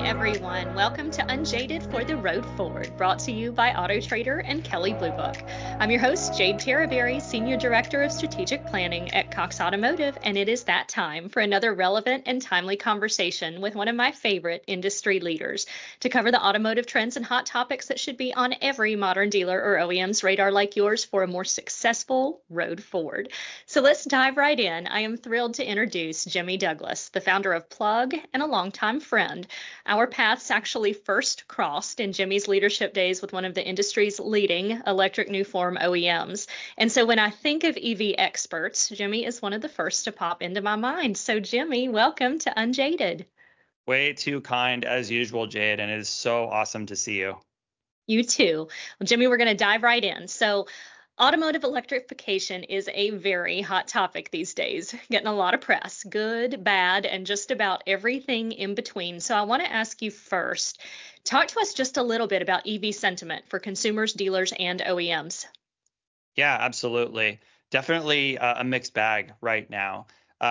everyone. Welcome to Unjaded for the Road Forward, brought to you by Auto Trader and Kelley Blue Book. I'm your host, Jade Terraberry, Senior Director of Strategic Planning at Cox Automotive, and it is that time for another relevant and timely conversation with one of my favorite industry leaders to cover the automotive trends and hot topics that should be on every modern dealer or OEM's radar like yours for a more successful road forward. So let's dive right in. I am thrilled to introduce Jimmy Douglas, the founder of Plug and a longtime friend. Our paths actually first crossed in Jimmy's leadership days with one of the industry's leading electric new form OEMs. And so when I think of EV experts, Jimmy is one of the first to pop into my mind. So Jimmy, welcome to Unjaded. Way too kind as usual, Jade, and it is so awesome to see you. You too. Well, Jimmy, we're going to dive right in. So automotive electrification is a very hot topic these days, getting a lot of press, good, bad, and just about everything in between. So I want to ask you first, talk to us just a little bit about EV sentiment for consumers, dealers, and OEMs. Yeah, absolutely. Definitely a mixed bag right now.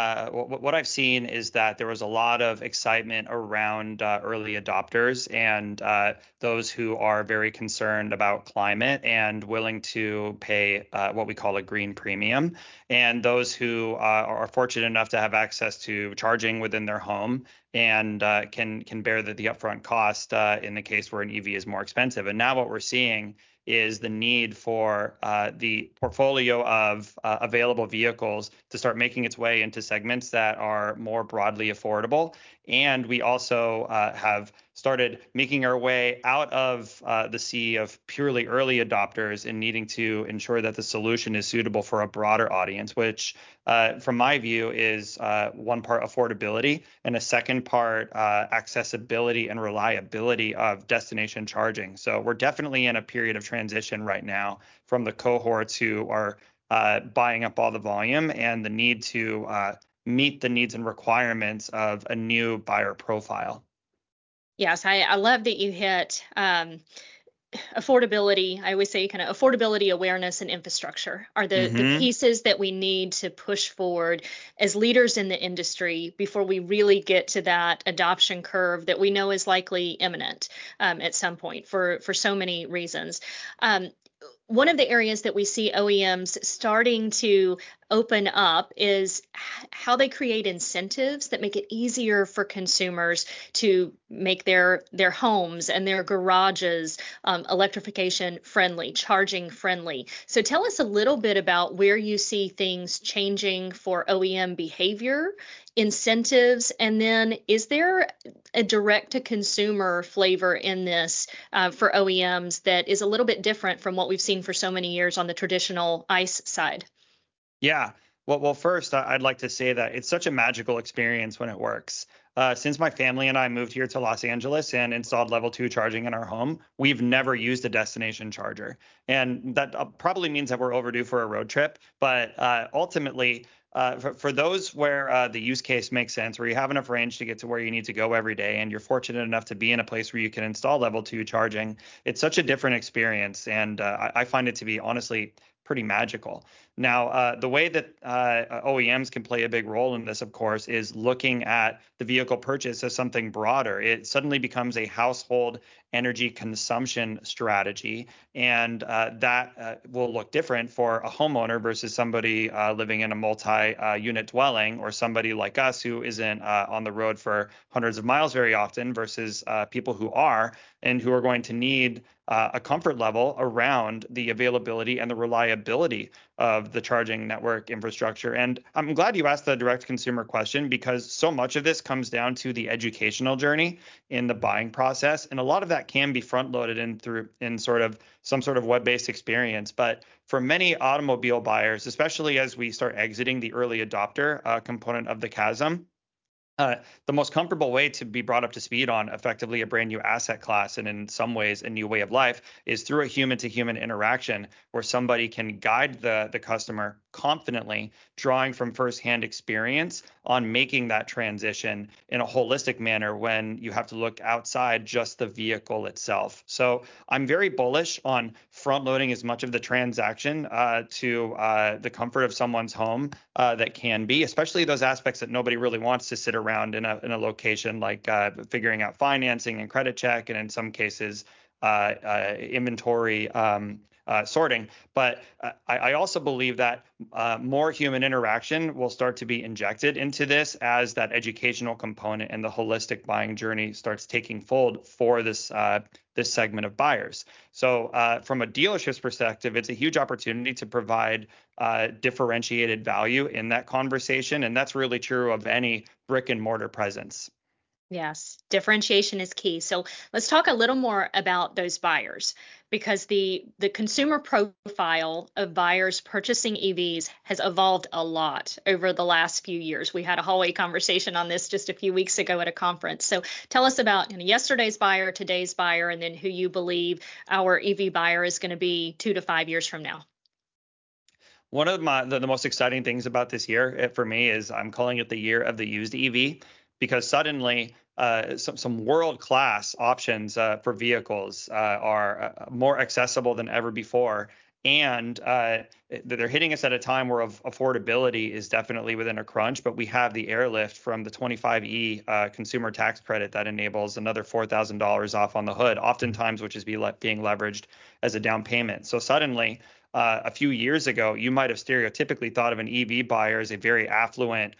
What I've seen is that there was a lot of excitement around early adopters and those who are very concerned about climate and willing to pay what we call a green premium, and those who are fortunate enough to have access to charging within their home and can bear the upfront cost in the case where an EV is more expensive. And now what we're seeing is the need for the portfolio of available vehicles to start making its way into segments that are more broadly affordable. And we also have started making our way out of the sea of purely early adopters and needing to ensure that the solution is suitable for a broader audience, which from my view is one part affordability and a second part accessibility and reliability of destination charging. So we're definitely in a period of transition right now from the cohorts who are buying up all the volume and the need to meet the needs and requirements of a new buyer profile. Yes, I love that you hit affordability. I always say kind of affordability, awareness, and infrastructure are the Hmm. pieces that we need to push forward as leaders in the industry before we really get to that adoption curve that we know is likely imminent at some point for so many reasons. One of the areas that we see OEMs starting to open up is how they create incentives that make it easier for consumers to make their homes and their garages electrification friendly, charging friendly. So tell us a little bit about where you see things changing for OEM behavior, incentives, and then is there a direct to consumer flavor in this for OEMs that is a little bit different from what we've seen for so many years on the traditional ICE side? Yeah. Well, first, I'd like to say that it's such a magical experience when it works. Since my family and I moved here to Los Angeles and installed level 2 charging in our home, we've never used a destination charger. And that probably means that we're overdue for a road trip. But ultimately, for those where the use case makes sense, where you have enough range to get to where you need to go every day, and you're fortunate enough to be in a place where you can install level 2 charging, it's such a different experience. And I find it to be honestly pretty magical. Now, the way that OEMs can play a big role in this, of course, is looking at the vehicle purchase as something broader. It suddenly becomes a household energy consumption strategy, and that will look different for a homeowner versus somebody living in a multi-unit dwelling, or somebody like us who isn't on the road for hundreds of miles very often versus people who are and who are going to need a comfort level around the availability and the reliability of the charging network infrastructure. And I'm glad you asked the direct consumer question, because so much of this comes down to the educational journey in the buying process. And a lot of that can be front loaded in sort of some sort of web-based experience. But for many automobile buyers, especially as we start exiting the early adopter component of the chasm, the most comfortable way to be brought up to speed on effectively a brand new asset class, and in some ways a new way of life, is through a human to human interaction where somebody can guide the customer confidently drawing from firsthand experience on making that transition in a holistic manner when you have to look outside just the vehicle itself. So I'm very bullish on front loading as much of the transaction to the comfort of someone's home that can be, especially those aspects that nobody really wants to sit around in a location, like figuring out financing and credit check, and in some cases, inventory sorting. But I also believe that more human interaction will start to be injected into this as that educational component and the holistic buying journey starts taking fold for this segment of buyers. So from a dealership's perspective, it's a huge opportunity to provide differentiated value in that conversation. And that's really true of any brick and mortar presence. Yes, differentiation is key. So let's talk a little more about those buyers, because the consumer profile of buyers purchasing EVs has evolved a lot over the last few years. We had a hallway conversation on this just a few weeks ago at a conference. So tell us about yesterday's buyer, today's buyer, and then who you believe our EV buyer is going to be 2 to 5 years from now. One of the most exciting things about this year for me is I'm calling it the year of the used EV, because suddenly some world-class options for vehicles are more accessible than ever before. And they're hitting us at a time where affordability is definitely within a crunch, but we have the airlift from the 25E consumer tax credit that enables another $4,000 off on the hood, oftentimes, which is being leveraged as a down payment. So suddenly, a few years ago, you might have stereotypically thought of an EV buyer as a very affluent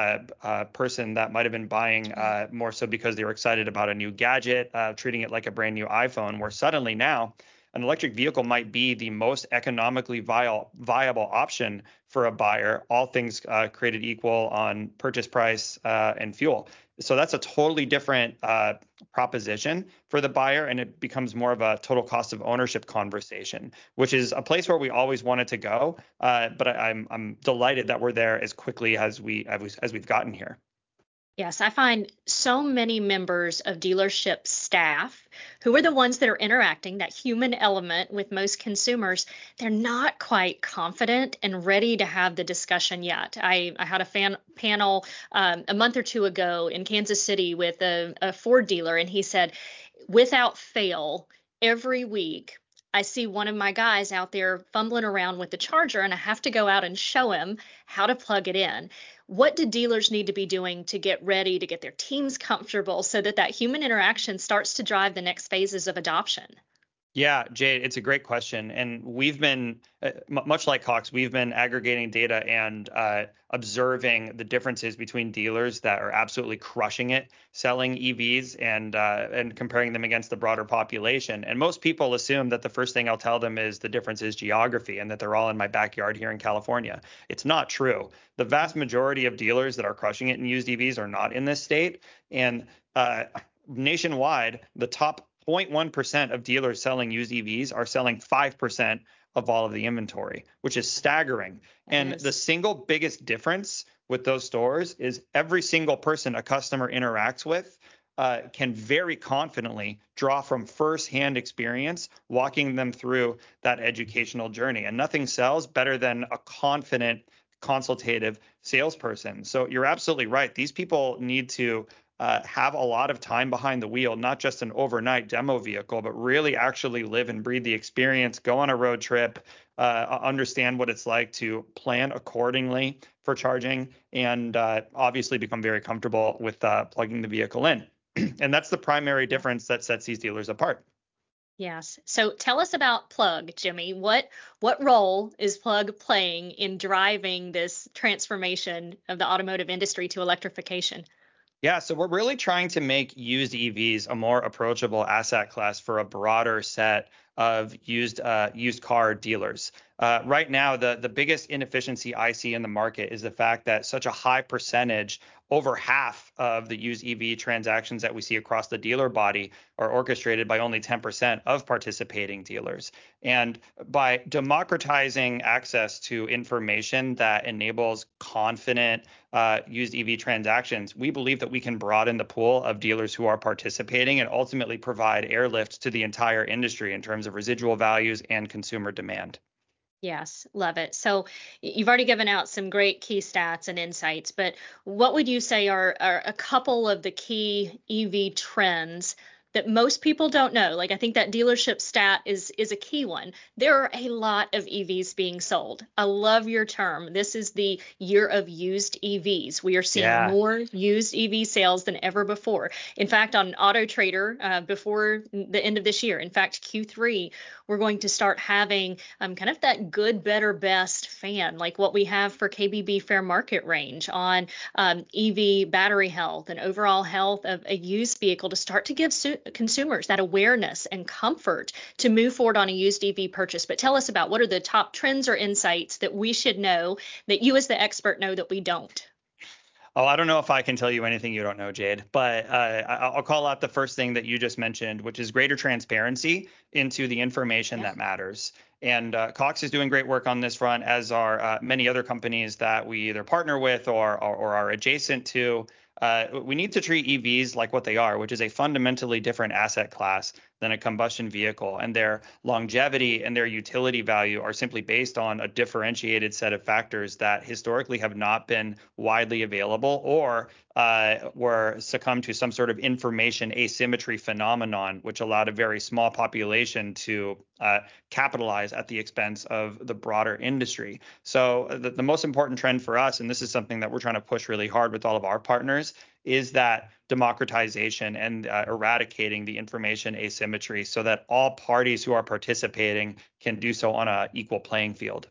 person that might have been buying more so because they were excited about a new gadget, treating it like a brand new iPhone, where suddenly now an electric vehicle might be the most economically viable option for a buyer, all things created equal on purchase price and fuel. So that's a totally different proposition for the buyer, and it becomes more of a total cost of ownership conversation, which is a place where we always wanted to go. But I'm delighted that we're there as quickly as we've gotten here. Yes, I find so many members of dealership staff who are the ones that are interacting, that human element with most consumers, they're not quite confident and ready to have the discussion yet. I had a panel a month or two ago in Kansas City with a Ford dealer, and he said, without fail, every week, I see one of my guys out there fumbling around with the charger, and I have to go out and show him how to plug it in. What do dealers need to be doing to get ready, to get their teams comfortable so that human interaction starts to drive the next phases of adoption? Yeah, Jade, it's a great question. And we've been, much like Cox, we've been aggregating data and observing the differences between dealers that are absolutely crushing it selling EVs and comparing them against the broader population. And most people assume that the first thing I'll tell them is the difference is geography and that they're all in my backyard here in California. It's not true. The vast majority of dealers that are crushing it in used EVs are not in this state. And nationwide, the top 0.1% of dealers selling used EVs are selling 5% of all of the inventory, which is staggering. And the single biggest difference with those stores is every single person a customer interacts with can very confidently draw from firsthand experience, walking them through that educational journey. And nothing sells better than a confident, consultative salesperson. So you're absolutely right. These people need to have a lot of time behind the wheel, not just an overnight demo vehicle, but really actually live and breathe the experience, go on a road trip, understand what it's like to plan accordingly for charging, and obviously become very comfortable with plugging the vehicle in. And that's the primary difference that sets these dealers apart. Yes. So tell us about Plug, Jimmy. What role is Plug playing in driving this transformation of the automotive industry to electrification? Yeah, so we're really trying to make used EVs a more approachable asset class for a broader set of used car dealers. Right now, the biggest inefficiency I see in the market is the fact that such a high percentage, over half of the used EV transactions that we see across the dealer body are orchestrated by only 10% of participating dealers. And by democratizing access to information that enables confident used EV transactions, we believe that we can broaden the pool of dealers who are participating and ultimately provide airlift to the entire industry in terms of residual values and consumer demand. Yes, love it. So you've already given out some great key stats and insights, but what would you say are a couple of the key EV trends that most people don't know? Like I think that dealership stat is a key one. There are a lot of EVs being sold. I love your term. This is the year of used EVs. We are seeing Yeah. more used EV sales than ever before. In fact, on Auto Trader, before the end of this year, in fact, Q3, we're going to start having kind of that good, better, best fan, like what we have for KBB Fair Market Range on EV battery health and overall health of a used vehicle to start to give consumers that awareness and comfort to move forward on a used EV purchase. But tell us about what are the top trends or insights that we should know that you as the expert know that we don't? Oh, I don't know if I can tell you anything you don't know, Jade, but I'll call out the first thing that you just mentioned, which is greater transparency into the information Yeah. that matters. And Cox is doing great work on this front, as are many other companies that we either partner with or are adjacent to. We need to treat EVs like what they are, which is a fundamentally different asset class than a combustion vehicle. And their longevity and their utility value are simply based on a differentiated set of factors that historically have not been widely available or were succumbed to some sort of information asymmetry phenomenon, which allowed a very small population to capitalize at the expense of the broader industry. So the most important trend for us, and this is something that we're trying to push really hard with all of our partners, is that democratization and eradicating the information asymmetry so that all parties who are participating can do so on an equal playing field.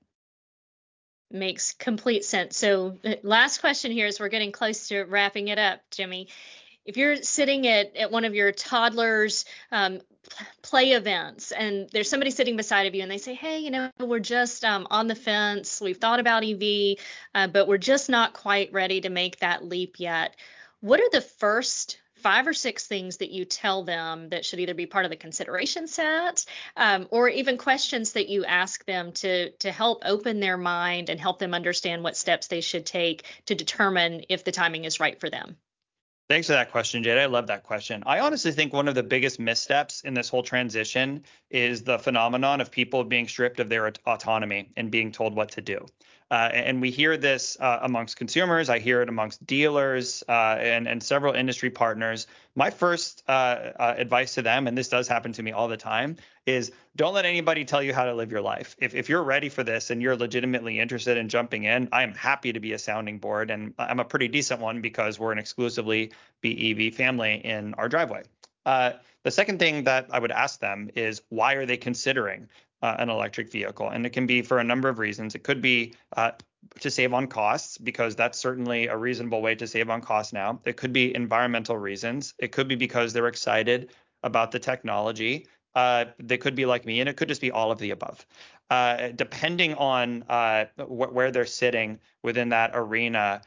Makes complete sense. So, last question here as we're getting close to wrapping it up, Jimmy. If you're sitting at one of your toddler's play events and there's somebody sitting beside of you and they say, hey, we're just on the fence. We've thought about EV, but we're just not quite ready to make that leap yet. What are the first 5 or 6 things that you tell them that should either be part of the consideration set or even questions that you ask them to help open their mind and help them understand what steps they should take to determine if the timing is right for them? Thanks for that question, Jade. I love that question. I honestly think one of the biggest missteps in this whole transition is the phenomenon of people being stripped of their autonomy and being told what to do. And we hear this amongst consumers. I hear it amongst dealers and several industry partners. My first advice to them, and this does happen to me all the time, is don't let anybody tell you how to live your life. If you're ready for this and you're legitimately interested in jumping in, I am happy to be a sounding board. And I'm a pretty decent one because we're an exclusively BEV family in our driveway. The second thing that I would ask them is why are they considering an electric vehicle? And it can be for a number of reasons. It could be to save on costs, because that's certainly a reasonable way to save on costs now. It could be environmental reasons. It could be because they're excited about the technology. They could be like me, and it could just be all of the above. Depending on where they're sitting within that arena,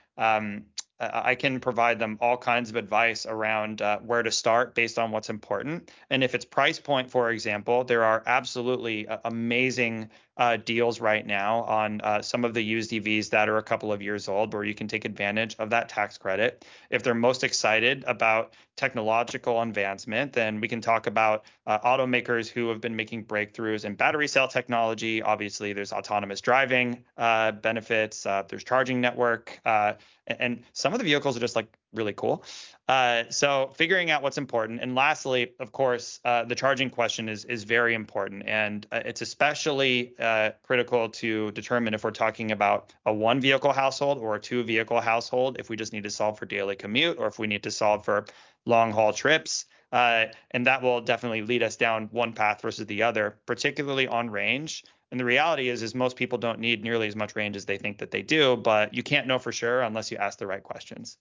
I can provide them all kinds of advice around where to start based on what's important. And if it's price point, for example, there are absolutely amazing deals right now on some of the used EVs that are a couple of years old, where you can take advantage of that tax credit. If they're most excited about technological advancement, then we can talk about automakers who have been making breakthroughs in battery cell technology. Obviously, there's autonomous driving benefits, there's charging network, and some of the vehicles are just like really cool. So figuring out what's important. And lastly, of course, the charging question is very important. And it's especially critical to determine if we're talking about a one vehicle household or a two vehicle household, if we just need to solve for daily commute or if we need to solve for long haul trips. And that will definitely lead us down one path versus the other, particularly on range. And the reality is most people don't need nearly as much range as they think that they do, but you can't know for sure unless you ask the right questions.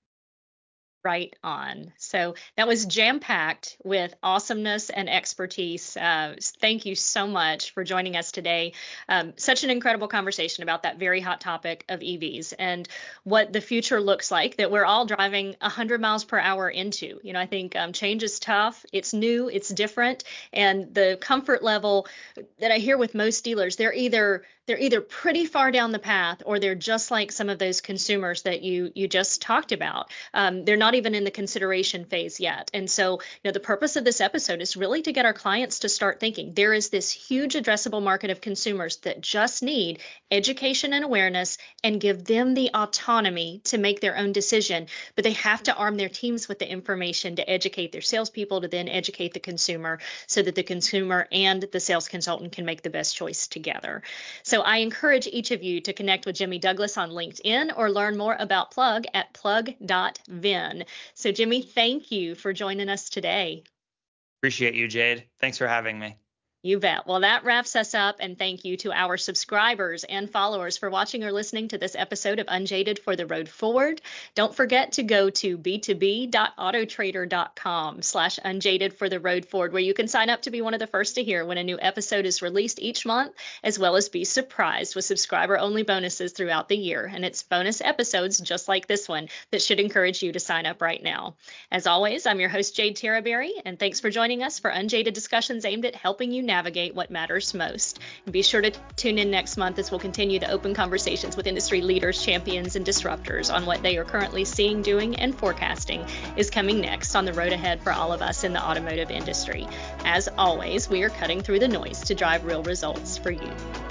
Right on. So that was jam packed with awesomeness and expertise. Thank you so much for joining us today. Such an incredible conversation about that very hot topic of EVs and what the future looks like that we're all driving 100 miles per hour into. I think change is tough. It's new, it's different. And the comfort level that I hear with most dealers, they're either They're either pretty far down the path or they're just like some of those consumers that you just talked about. They're not even in the consideration phase yet. And so, the purpose of this episode is really to get our clients to start thinking there is this huge addressable market of consumers that just need education and awareness and give them the autonomy to make their own decision. But they have to arm their teams with the information to educate their salespeople, to then educate the consumer so that the consumer and the sales consultant can make the best choice together. So I encourage each of you to connect with Jimmy Douglas on LinkedIn or learn more about Plug at plug.vin. So Jimmy, thank you for joining us today. Appreciate you, Jade. Thanks for having me. You bet. Well, that wraps us up, and thank you to our subscribers and followers for watching or listening to this episode of Unjaded for the Road Forward. Don't forget to go to b2b.autotrader.com/unjaded for the road forward, where you can sign up to be one of the first to hear when a new episode is released each month, as well as be surprised with subscriber-only bonuses throughout the year. And it's bonus episodes just like this one that should encourage you to sign up right now. As always, I'm your host, Jade Terraberry, and thanks for joining us for Unjaded discussions aimed at helping you navigate what matters most. And be sure to tune in next month as we'll continue the open conversations with industry leaders, champions, and disruptors on what they are currently seeing, doing, and forecasting is coming next on the road ahead for all of us in the automotive industry. As always, we are cutting through the noise to drive real results for you.